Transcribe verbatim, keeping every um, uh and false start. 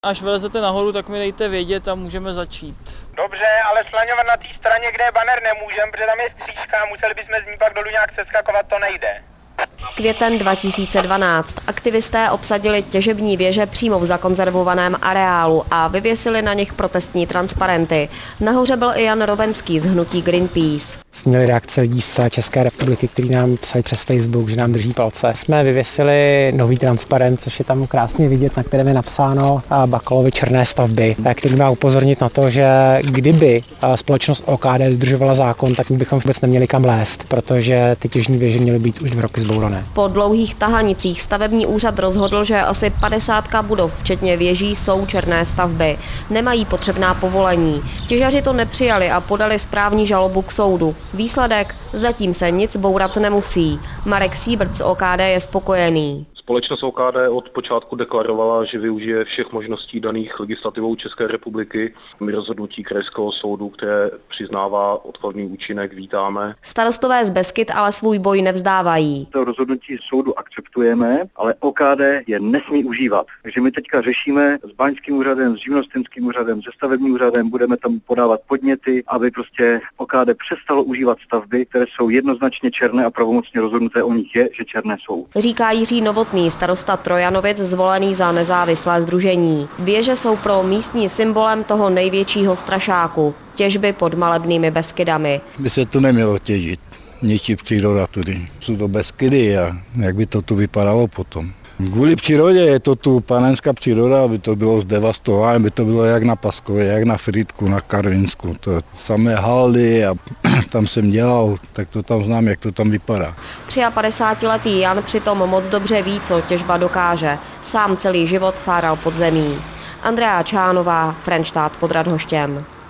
Až vylezete nahoru, tak mi dejte vědět a můžeme začít. Dobře, ale slaňovat na té straně, kde je banner, nemůžeme, protože tam je stříška a museli bychom z ní pak dolů nějak seskakovat, to nejde. Květen dva tisíce dvanáct. Aktivisté obsadili těžební věže přímo v zakonzervovaném areálu a vyvěsili na nich protestní transparenty. Nahoře byl i Jan Rovenský z hnutí Greenpeace. Jsme měli reakce lidí z České republiky, kteří nám psali přes Facebook, že nám drží palce. Jsme vyvěsili nový transparent, což je tam krásně vidět, na kterém je napsáno Bakalovi černé stavby, který má upozornit na to, že kdyby společnost O K D dodržovala zákon, tak my bychom vůbec neměli kam lézt, protože ty těžní věže měly být už dva roky zbourané. Po dlouhých tahanicích stavební úřad rozhodl, že asi padesátka budov, včetně věží, jsou černé stavby. Nemají potřebná povolení. Těžaři to nepřijali a podali správní žalobu k soudu. Výsledek? Zatím se nic bourat nemusí. Marek Siebert z O K D je spokojený. Společnost O K D od počátku deklarovala, že využije všech možností daných legislativou České republiky. My rozhodnutí krajského soudu, které přiznává odkladný účinek, vítáme. Starostové z Beskyd ale svůj boj nevzdávají. To rozhodnutí soudu akceptujeme, ale O K D je nesmí užívat. Takže my teďka řešíme s báňským úřadem, s živnostenským úřadem, se stavebním úřadem, budeme tam podávat podněty, aby prostě O K D přestalo užívat stavby, které jsou jednoznačně černé a pravomocně rozhodnuté o nich je, že černé jsou. Říká Jiří Novotný, starosta Trojanovic, zvolený za nezávislé sdružení. Věže jsou pro místní symbolem toho největšího strašáku, těžby pod malebnými Beskydami. By se tu nemělo těžit, ničí příroda tudy. Jsou to Beskydy a jak by to tu vypadalo potom. Kvůli přírodě je to tu panenská příroda, aby to bylo zdevastováno, aby to bylo jak na Paskově, jak na Frýdku, na Karvinsku. To samé haldy a tam jsem dělal, tak to tam znám, jak to tam vypadá. padesátletý Jan přitom moc dobře ví, co těžba dokáže. Sám celý život fáral pod zemí. Andrea Čánová, Frenštát pod Radhoštěm.